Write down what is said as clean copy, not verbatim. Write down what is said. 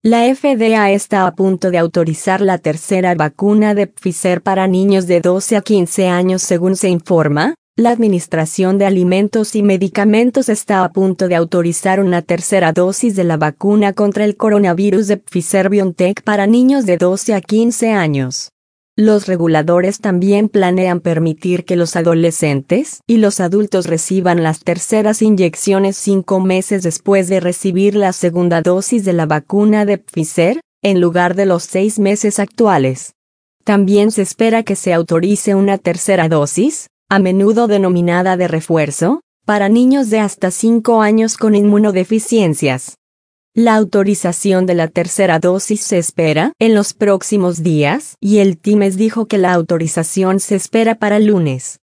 La FDA está a punto de autorizar la tercera vacuna de Pfizer para niños de 12 a 15 años según se informa. La Administración de Alimentos y Medicamentos está a punto de autorizar una tercera dosis de la vacuna contra el coronavirus de Pfizer-BioNTech para niños de 12 a 15 años. Los reguladores también planean permitir que los adolescentes y los adultos reciban las terceras inyecciones 5 meses después de recibir la segunda dosis de la vacuna de Pfizer, en lugar de los 6 meses actuales. También se espera que se autorice una tercera dosis, a menudo denominada de refuerzo, para niños de hasta 5 años con inmunodeficiencias. La autorización de la tercera dosis se espera en los próximos días y el Times dijo que la autorización se espera para el lunes.